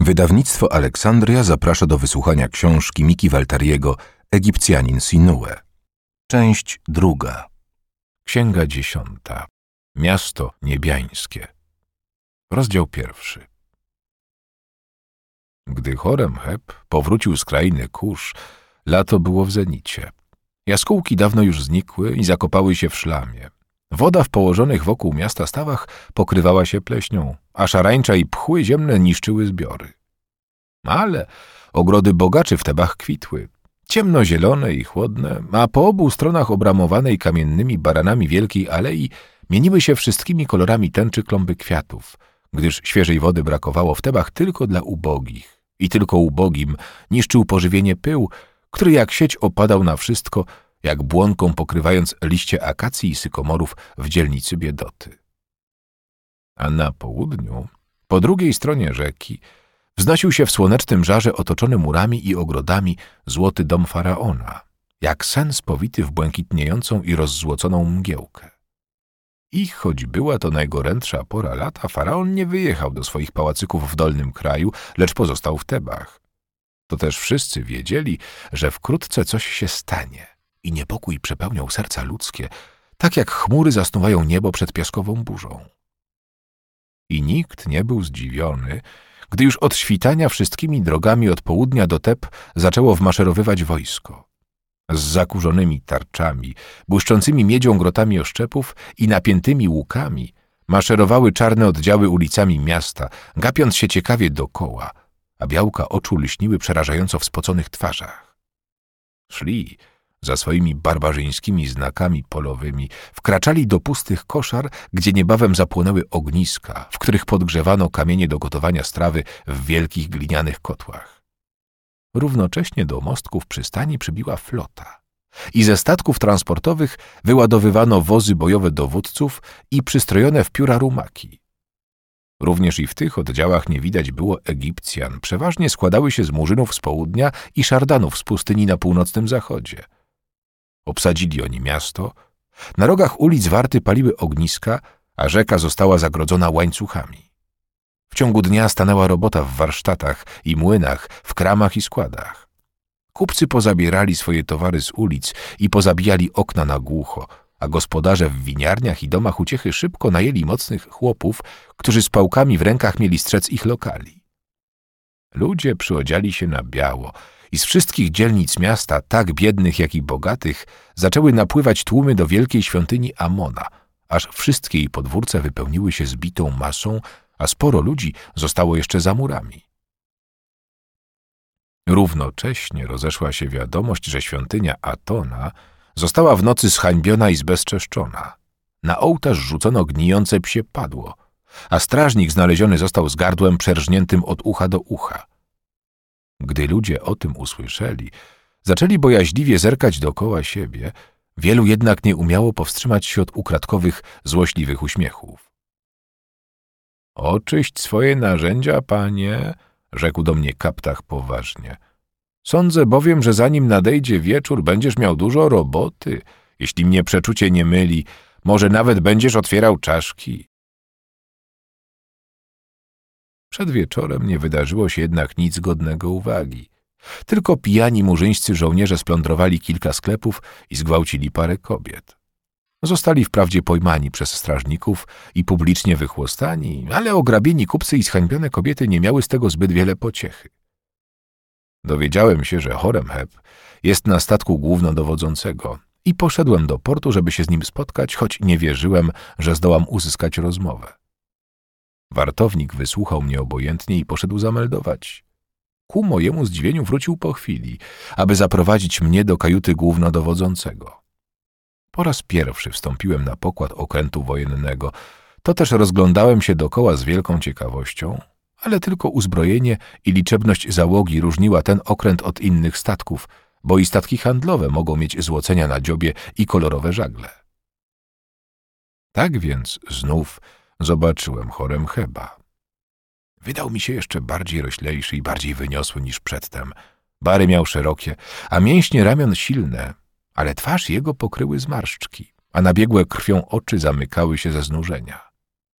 Wydawnictwo Aleksandria zaprasza do wysłuchania książki Miki Waltariego Egipcjanin Sinue. Część 2. Księga 10. Miasto niebiańskie. Rozdział 1. Gdy Horemheb powrócił z krainy Kusz, lato było w zenicie. Jaskółki dawno już znikły i zakopały się w szlamie. Woda w położonych wokół miasta stawach pokrywała się pleśnią, a szarańcza i pchły ziemne niszczyły zbiory. Ale ogrody bogaczy w Tebach kwitły, ciemnozielone i chłodne, a po obu stronach obramowanej kamiennymi baranami wielkiej alei mieniły się wszystkimi kolorami tęczy klomby kwiatów, gdyż świeżej wody brakowało w Tebach tylko dla ubogich i tylko ubogim niszczył pożywienie pył, który jak sieć opadał na wszystko, jak błonką pokrywając liście akacji i sykomorów w dzielnicy biedoty. A na południu, po drugiej stronie rzeki, wznosił się w słonecznym żarze otoczony murami i ogrodami złoty dom faraona, jak sen spowity w błękitniejącą i rozzłoconą mgiełkę. I choć była to najgorętsza pora lata, faraon nie wyjechał do swoich pałacyków w dolnym kraju, lecz pozostał w Tebach. To też wszyscy wiedzieli, że wkrótce coś się stanie i niepokój przepełniał serca ludzkie, tak jak chmury zasnuwają niebo przed piaskową burzą. I nikt nie był zdziwiony, gdy już od świtania wszystkimi drogami od południa do Teb zaczęło wmaszerowywać wojsko. Z zakurzonymi tarczami, błyszczącymi miedzią grotami oszczepów i napiętymi łukami maszerowały czarne oddziały ulicami miasta, gapiąc się ciekawie dokoła, a białka oczu lśniły przerażająco w spoconych twarzach. Szli za swoimi barbarzyńskimi znakami polowymi, wkraczali do pustych koszar, gdzie niebawem zapłonęły ogniska, w których podgrzewano kamienie do gotowania strawy w wielkich glinianych kotłach. Równocześnie do mostków przystani przybiła flota i ze statków transportowych wyładowywano wozy bojowe dowódców i przystrojone w pióra rumaki. Również i w tych oddziałach nie widać było Egipcjan, przeważnie składały się z murzynów z południa i szardanów z pustyni na północnym zachodzie. Obsadzili oni miasto, na rogach ulic warty paliły ogniska, a rzeka została zagrodzona łańcuchami. W ciągu dnia stanęła robota w warsztatach i młynach, w kramach i składach. Kupcy pozabierali swoje towary z ulic i pozabijali okna na głucho, a gospodarze w winiarniach i domach uciechy szybko najęli mocnych chłopów, którzy z pałkami w rękach mieli strzec ich lokali. Ludzie przyodziali się na biało i z wszystkich dzielnic miasta, tak biednych jak i bogatych, zaczęły napływać tłumy do wielkiej świątyni Amona, aż wszystkie jej podwórce wypełniły się zbitą masą, a sporo ludzi zostało jeszcze za murami. Równocześnie rozeszła się wiadomość, że świątynia Atona została w nocy zhańbiona i zbezczeszczona. Na ołtarz rzucono gnijące psie padło, a strażnik znaleziony został z gardłem przerżniętym od ucha do ucha. Gdy ludzie o tym usłyszeli, zaczęli bojaźliwie zerkać dookoła siebie, wielu jednak nie umiało powstrzymać się od ukradkowych, złośliwych uśmiechów. „Oczyść swoje narzędzia, panie”, rzekł do mnie kaptach poważnie. „Sądzę bowiem, że zanim nadejdzie wieczór, będziesz miał dużo roboty. Jeśli mnie przeczucie nie myli, może nawet będziesz otwierał czaszki”. Przed wieczorem nie wydarzyło się jednak nic godnego uwagi. Tylko pijani murzyńscy żołnierze splądrowali kilka sklepów i zgwałcili parę kobiet. Zostali wprawdzie pojmani przez strażników i publicznie wychłostani, ale ograbieni kupcy i zhańbione kobiety nie miały z tego zbyt wiele pociechy. Dowiedziałem się, że Horemheb jest na statku głównodowodzącego i poszedłem do portu, żeby się z nim spotkać, choć nie wierzyłem, że zdołam uzyskać rozmowę. Wartownik wysłuchał mnie obojętnie i poszedł zameldować. Ku mojemu zdziwieniu wrócił po chwili, aby zaprowadzić mnie do kajuty głównodowodzącego. Po raz pierwszy wstąpiłem na pokład okrętu wojennego, to też rozglądałem się dokoła z wielką ciekawością, ale tylko uzbrojenie i liczebność załogi różniła ten okręt od innych statków, bo i statki handlowe mogą mieć złocenia na dziobie i kolorowe żagle. Tak więc znów zobaczyłem Horemheba. Wydał mi się jeszcze bardziej roślejszy i bardziej wyniosły niż przedtem. Bary miał szerokie, a mięśnie ramion silne, ale twarz jego pokryły zmarszczki, a nabiegłe krwią oczy zamykały się ze znużenia.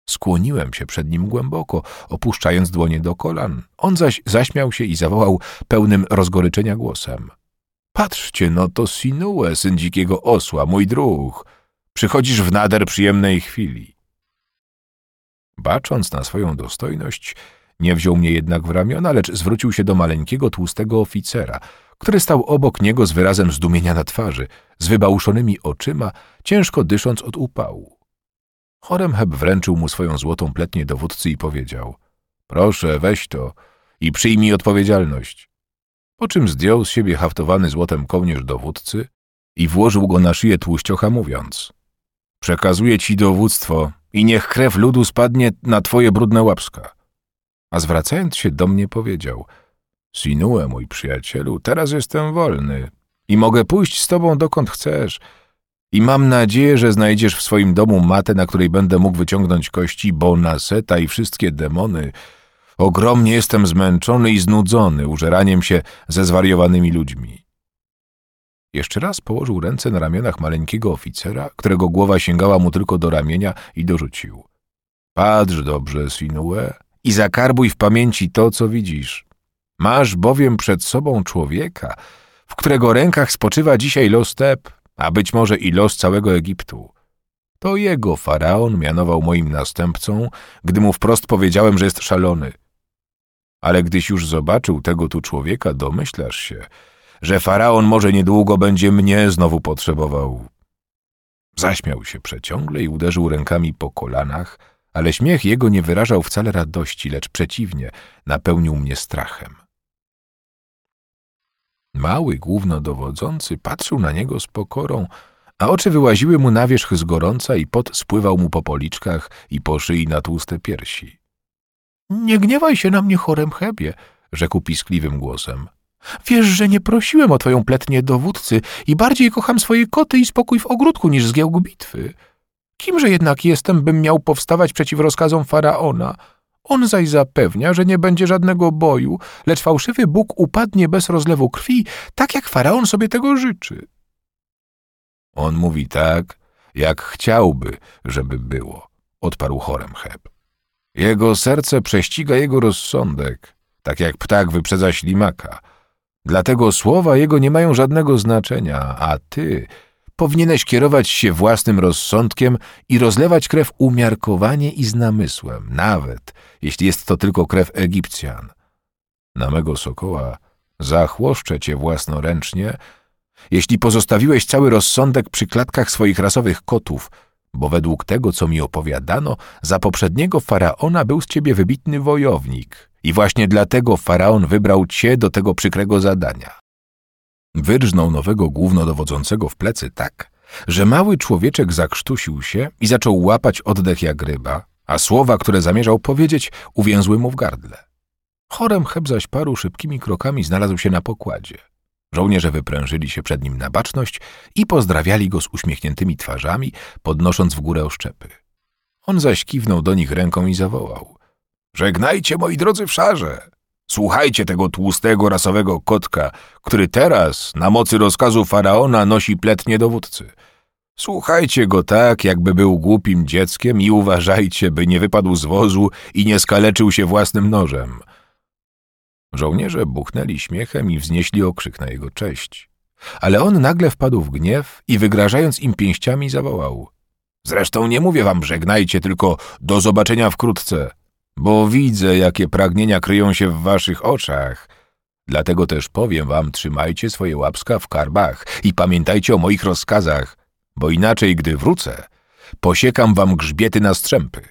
Skłoniłem się przed nim głęboko, opuszczając dłonie do kolan. On zaś zaśmiał się i zawołał pełnym rozgoryczenia głosem: Patrzcie, no to Sinue, syn dzikiego osła, mój druh. Przychodzisz w nader przyjemnej chwili. Bacząc na swoją dostojność, nie wziął mnie jednak w ramiona, lecz zwrócił się do maleńkiego, tłustego oficera, który stał obok niego z wyrazem zdumienia na twarzy, z wybałuszonymi oczyma, ciężko dysząc od upału. Horemheb wręczył mu swoją złotą pletnię dowódcy i powiedział: Proszę, weź to i przyjmij odpowiedzialność. Po czym zdjął z siebie haftowany złotem kołnierz dowódcy i włożył go na szyję tłuściocha, mówiąc: Przekazuję ci dowództwo i niech krew ludu spadnie na twoje brudne łapska. A zwracając się do mnie powiedział: Sinue, mój przyjacielu, teraz jestem wolny i mogę pójść z tobą dokąd chcesz i mam nadzieję, że znajdziesz w swoim domu matę, na której będę mógł wyciągnąć kości Bona, Seta i wszystkie demony. Ogromnie jestem zmęczony i znudzony użeraniem się ze zwariowanymi ludźmi. Jeszcze raz położył ręce na ramionach maleńkiego oficera, którego głowa sięgała mu tylko do ramienia, i dorzucił: Patrz dobrze, Sinue, i zakarbuj w pamięci to, co widzisz. Masz bowiem przed sobą człowieka, w którego rękach spoczywa dzisiaj los Teb, a być może i los całego Egiptu. To jego faraon mianował moim następcą, gdy mu wprost powiedziałem, że jest szalony. Ale gdyś już zobaczył tego tu człowieka, domyślasz się, że faraon może niedługo będzie mnie znowu potrzebował. Zaśmiał się przeciągle i uderzył rękami po kolanach, ale śmiech jego nie wyrażał wcale radości, lecz przeciwnie, napełnił mnie strachem. Mały głównodowodzący patrzył na niego z pokorą, a oczy wyłaziły mu na wierzch z gorąca i pot spływał mu po policzkach i po szyi na tłuste piersi. Nie gniewaj się na mnie, Horemhebie, rzekł piskliwym głosem. Wiesz, że nie prosiłem o twoją pletnię dowódcy i bardziej kocham swoje koty i spokój w ogródku niż zgiełk bitwy. Kimże jednak jestem, bym miał powstawać przeciw rozkazom faraona? On zaś zapewnia, że nie będzie żadnego boju, lecz fałszywy Bóg upadnie bez rozlewu krwi, tak jak faraon sobie tego życzy. On mówi tak, jak chciałby, żeby było, odparł Horemheb. Jego serce prześciga jego rozsądek, tak jak ptak wyprzedza ślimaka. Dlatego słowa jego nie mają żadnego znaczenia, a ty powinieneś kierować się własnym rozsądkiem i rozlewać krew umiarkowanie i z namysłem, nawet jeśli jest to tylko krew Egipcjan. Na mego sokoła zachłoszczę cię własnoręcznie, jeśli pozostawiłeś cały rozsądek przy klatkach swoich rasowych kotów, bo według tego, co mi opowiadano, za poprzedniego faraona był z ciebie wybitny wojownik i właśnie dlatego faraon wybrał cię do tego przykrego zadania. Wyrżnął nowego głównodowodzącego w plecy tak, że mały człowieczek zakrztusił się i zaczął łapać oddech jak ryba, a słowa, które zamierzał powiedzieć, uwięzły mu w gardle. Horemheb zaś paru szybkimi krokami znalazł się na pokładzie. Żołnierze wyprężyli się przed nim na baczność i pozdrawiali go z uśmiechniętymi twarzami, podnosząc w górę oszczepy. On zaś kiwnął do nich ręką i zawołał: Żegnajcie, moi drodzy wszarze! Słuchajcie tego tłustego, rasowego kotka, który teraz, na mocy rozkazu faraona, nosi pletnię dowódcy. Słuchajcie go tak, jakby był głupim dzieckiem i uważajcie, by nie wypadł z wozu i nie skaleczył się własnym nożem. Żołnierze buchnęli śmiechem i wznieśli okrzyk na jego cześć. Ale on nagle wpadł w gniew i wygrażając im pięściami zawołał: Zresztą nie mówię wam żegnajcie, tylko do zobaczenia wkrótce, bo widzę, jakie pragnienia kryją się w waszych oczach. Dlatego też powiem wam, trzymajcie swoje łapska w karbach i pamiętajcie o moich rozkazach, bo inaczej, gdy wrócę, posiekam wam grzbiety na strzępy.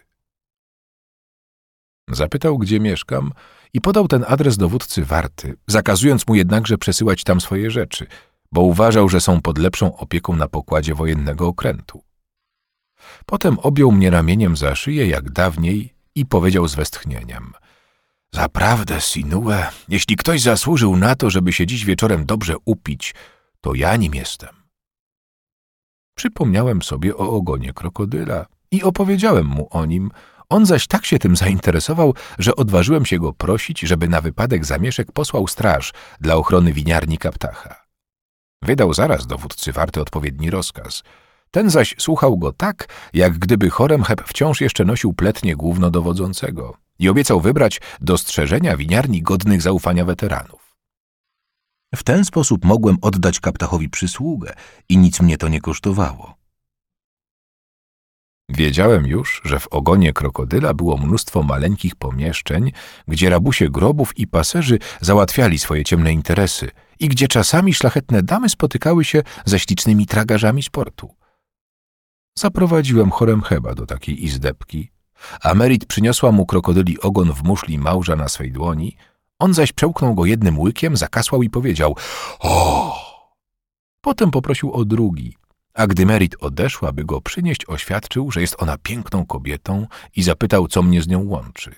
Zapytał, gdzie mieszkam i podał ten adres dowódcy warty, zakazując mu jednakże przesyłać tam swoje rzeczy, bo uważał, że są pod lepszą opieką na pokładzie wojennego okrętu. Potem objął mnie ramieniem za szyję jak dawniej i powiedział z westchnieniem: Zaprawdę, Sinue, jeśli ktoś zasłużył na to, żeby się dziś wieczorem dobrze upić, to ja nim jestem. Przypomniałem sobie o ogonie krokodyla i opowiedziałem mu o nim. On zaś tak się tym zainteresował, że odważyłem się go prosić, żeby na wypadek zamieszek posłał straż dla ochrony winiarni Kaptacha. Wydał zaraz dowódcy warty odpowiedni rozkaz, Ten zaś słuchał go tak, jak gdyby Horemheb wciąż jeszcze nosił pletnię głównodowodzącego i obiecał wybrać do strzeżenia winiarni godnych zaufania weteranów. W ten sposób mogłem oddać Kaptachowi przysługę i nic mnie to nie kosztowało. Wiedziałem już, że w ogonie krokodyla było mnóstwo maleńkich pomieszczeń, gdzie rabusie grobów i paserzy załatwiali swoje ciemne interesy i gdzie czasami szlachetne damy spotykały się ze ślicznymi tragarzami sportu. Zaprowadziłem Horemheba do takiej izdebki, a Merit przyniosła mu krokodyli ogon w muszli małża na swej dłoni, on zaś przełknął go jednym łykiem, zakasłał i powiedział: „O!” Potem poprosił o drugi, a gdy Merit odeszła, by go przynieść, oświadczył, że jest ona piękną kobietą i zapytał, co mnie z nią łączy.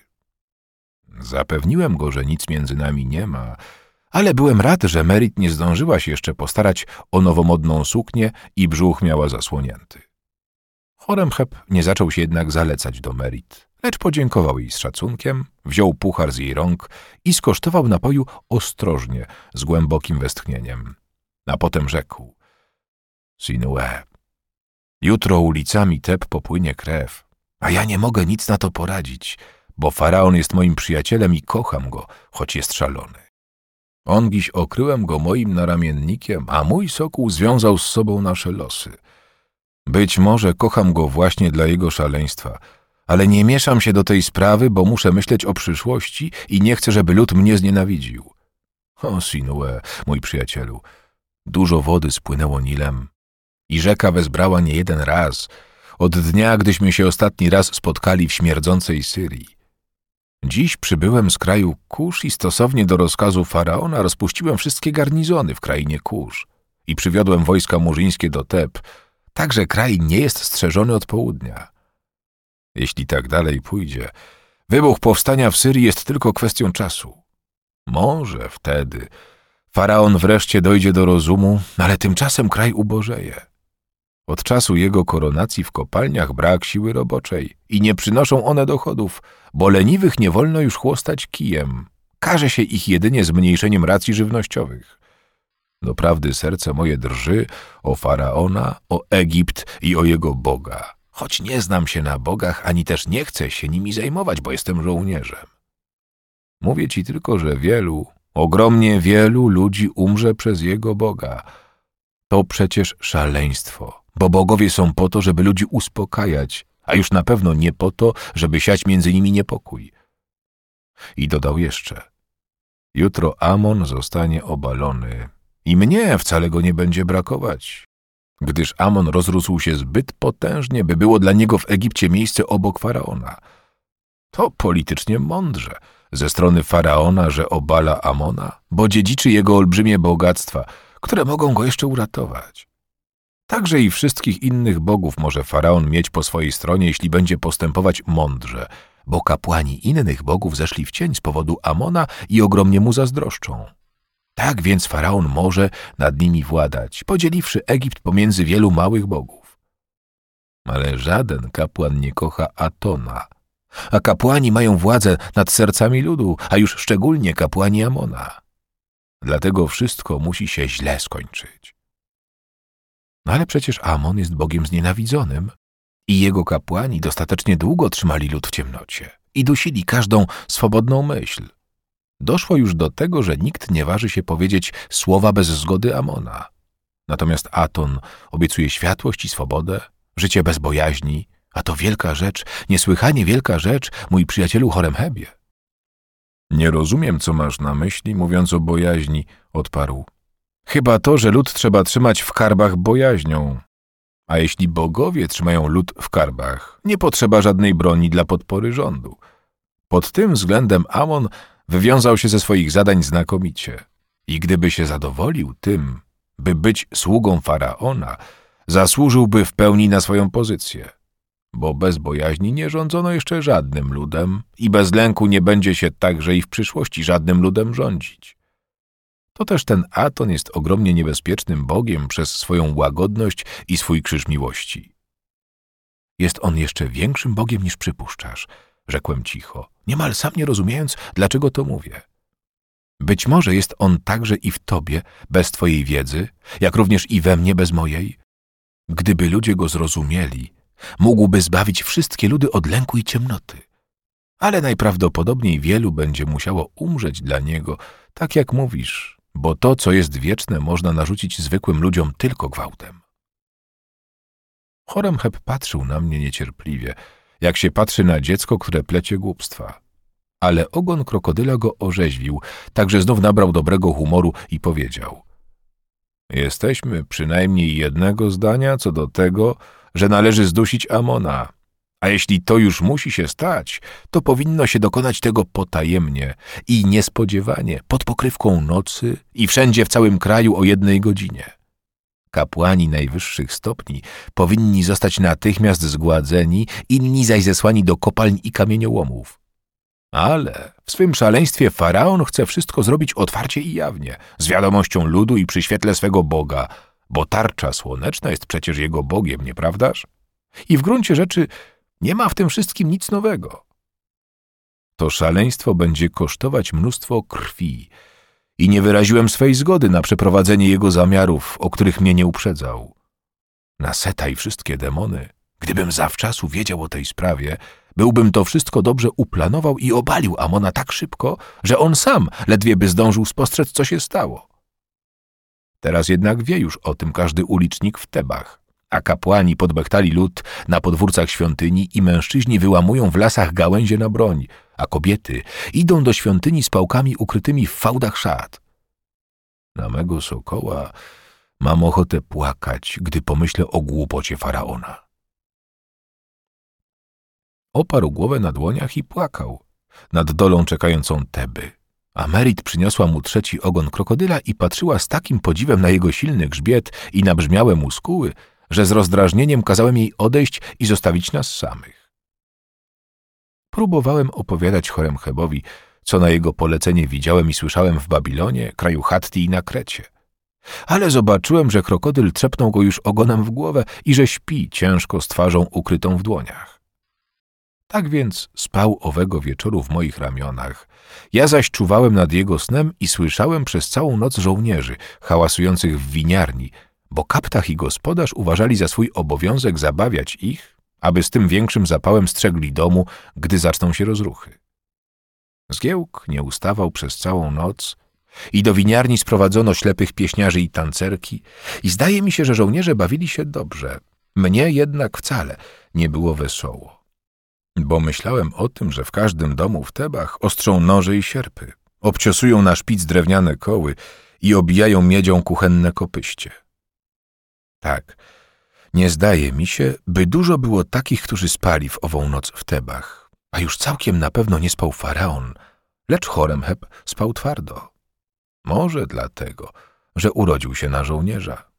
Zapewniłem go, że nic między nami nie ma, ale byłem rad, że Merit nie zdążyła się jeszcze postarać o nowomodną suknię i brzuch miała zasłonięty. Horemheb nie zaczął się jednak zalecać do Merit, lecz podziękował jej z szacunkiem, wziął puchar z jej rąk i skosztował napoju ostrożnie, z głębokim westchnieniem. A potem rzekł: „Sinue, jutro ulicami Teb popłynie krew, a ja nie mogę nic na to poradzić, bo faraon jest moim przyjacielem i kocham go, choć jest szalony. Ongiś okryłem go moim naramiennikiem, a mój sokół związał z sobą nasze losy. Być może kocham go właśnie dla jego szaleństwa, ale nie mieszam się do tej sprawy, bo muszę myśleć o przyszłości i nie chcę, żeby lud mnie znienawidził. O, Sinue, mój przyjacielu, dużo wody spłynęło Nilem i rzeka wezbrała niejeden raz, od dnia, gdyśmy się ostatni raz spotkali w śmierdzącej Syrii. Dziś przybyłem z kraju Kusz i stosownie do rozkazu faraona rozpuściłem wszystkie garnizony w krainie Kusz i przywiodłem wojska murzyńskie do Teb, tak że kraj nie jest strzeżony od południa. Jeśli tak dalej pójdzie, wybuch powstania w Syrii jest tylko kwestią czasu. Może wtedy faraon wreszcie dojdzie do rozumu, ale tymczasem kraj ubożeje. Od czasu jego koronacji w kopalniach brak siły roboczej i nie przynoszą one dochodów, bo leniwych nie wolno już chłostać kijem. Karze się ich jedynie zmniejszeniem racji żywnościowych. Doprawdy serce moje drży o faraona, o Egipt i o jego Boga, choć nie znam się na bogach, ani też nie chcę się nimi zajmować, bo jestem żołnierzem. Mówię ci tylko, że wielu, ogromnie wielu ludzi umrze przez jego Boga. To przecież szaleństwo, bo bogowie są po to, żeby ludzi uspokajać, a już na pewno nie po to, żeby siać między nimi niepokój. I dodał jeszcze: jutro Amon zostanie obalony i mnie wcale go nie będzie brakować, gdyż Amon rozrósł się zbyt potężnie, by było dla niego w Egipcie miejsce obok faraona. To politycznie mądrze ze strony faraona, że obala Amona, bo dziedziczy jego olbrzymie bogactwa, które mogą go jeszcze uratować. Także i wszystkich innych bogów może faraon mieć po swojej stronie, jeśli będzie postępować mądrze, bo kapłani innych bogów zeszli w cień z powodu Amona i ogromnie mu zazdroszczą. Tak więc faraon może nad nimi władać, podzieliwszy Egipt pomiędzy wielu małych bogów. Ale żaden kapłan nie kocha Atona, a kapłani mają władzę nad sercami ludu, a już szczególnie kapłani Amona. Dlatego wszystko musi się źle skończyć. No ale przecież Amon jest bogiem znienawidzonym i jego kapłani dostatecznie długo trzymali lud w ciemnocie i dusili każdą swobodną myśl. Doszło już do tego, że nikt nie waży się powiedzieć słowa bez zgody Amona. Natomiast Aton obiecuje światłość i swobodę, życie bez bojaźni, a to wielka rzecz, niesłychanie wielka rzecz, mój przyjacielu Horemhebie. Nie rozumiem, co masz na myśli, mówiąc o bojaźni, odparł. Chyba to, że lud trzeba trzymać w karbach bojaźnią. A jeśli bogowie trzymają lud w karbach, nie potrzeba żadnej broni dla podpory rządu. Pod tym względem Amon wywiązał się ze swoich zadań znakomicie i gdyby się zadowolił tym, by być sługą faraona, zasłużyłby w pełni na swoją pozycję, bo bez bojaźni nie rządzono jeszcze żadnym ludem i bez lęku nie będzie się także i w przyszłości żadnym ludem rządzić. To też ten Aton jest ogromnie niebezpiecznym bogiem przez swoją łagodność i swój krzyż miłości. Jest on jeszcze większym bogiem niż przypuszczasz, rzekłem cicho, niemal sam nie rozumiejąc, dlaczego to mówię. Być może jest on także i w tobie, bez twojej wiedzy, jak również i we mnie bez mojej. Gdyby ludzie go zrozumieli, mógłby zbawić wszystkie ludy od lęku i ciemnoty. Ale najprawdopodobniej wielu będzie musiało umrzeć dla niego, tak jak mówisz, bo to, co jest wieczne, można narzucić zwykłym ludziom tylko gwałtem. Horemheb patrzył na mnie niecierpliwie, jak się patrzy na dziecko, które plecie głupstwa. Ale ogon krokodyla go orzeźwił, tak że znów nabrał dobrego humoru i powiedział: jesteśmy przynajmniej jednego zdania co do tego, że należy zdusić Amona. A jeśli to już musi się stać, to powinno się dokonać tego potajemnie i niespodziewanie, pod pokrywką nocy i wszędzie w całym kraju o 1 godzinie. Kapłani najwyższych stopni powinni zostać natychmiast zgładzeni, inni zaś zesłani do kopalń i kamieniołomów. Ale w swym szaleństwie faraon chce wszystko zrobić otwarcie i jawnie, z wiadomością ludu i przy świetle swego Boga, bo tarcza słoneczna jest przecież jego Bogiem, nieprawdaż? I w gruncie rzeczy nie ma w tym wszystkim nic nowego. To szaleństwo będzie kosztować mnóstwo krwi i nie wyraziłem swej zgody na przeprowadzenie jego zamiarów, o których mnie nie uprzedzał. Na Seta i wszystkie demony, gdybym zawczasu wiedział o tej sprawie, byłbym to wszystko dobrze uplanował i obalił Amona tak szybko, że on sam ledwie by zdążył spostrzec, co się stało. Teraz jednak wie już o tym każdy ulicznik w Tebach, a kapłani podbechtali lud na podwórcach świątyni i mężczyźni wyłamują w lasach gałęzie na broń, a kobiety idą do świątyni z pałkami ukrytymi w fałdach szat. Na mego sokoła mam ochotę płakać, gdy pomyślę o głupocie faraona. Oparł głowę na dłoniach i płakał nad dolą czekającą Teby. A Merit przyniosła mu 3. ogon krokodyla i patrzyła z takim podziwem na jego silny grzbiet i nabrzmiałe muskuły, że z rozdrażnieniem kazałem jej odejść i zostawić nas samych. Próbowałem opowiadać Horemhebowi, co na jego polecenie widziałem i słyszałem w Babilonie, kraju Hatti i na Krecie. Ale zobaczyłem, że krokodyl trzepnął go już ogonem w głowę i że śpi ciężko z twarzą ukrytą w dłoniach. Tak więc spał owego wieczoru w moich ramionach. Ja zaś czuwałem nad jego snem i słyszałem przez całą noc żołnierzy hałasujących w winiarni, bo kaptach i gospodarz uważali za swój obowiązek zabawiać ich, aby z tym większym zapałem strzegli domu, gdy zaczną się rozruchy. Zgiełk nie ustawał przez całą noc i do winiarni sprowadzono ślepych pieśniarzy i tancerki i zdaje mi się, że żołnierze bawili się dobrze. Mnie jednak wcale nie było wesoło. Bo myślałem o tym, że w każdym domu w Tebach ostrzą noże i sierpy, obciosują na szpic drewniane koły i obijają miedzią kuchenne kopyście. Tak, nie zdaje mi się, by dużo było takich, którzy spali w ową noc w Tebach, a już całkiem na pewno nie spał faraon, lecz Horemheb spał twardo. Może dlatego, że urodził się na żołnierza.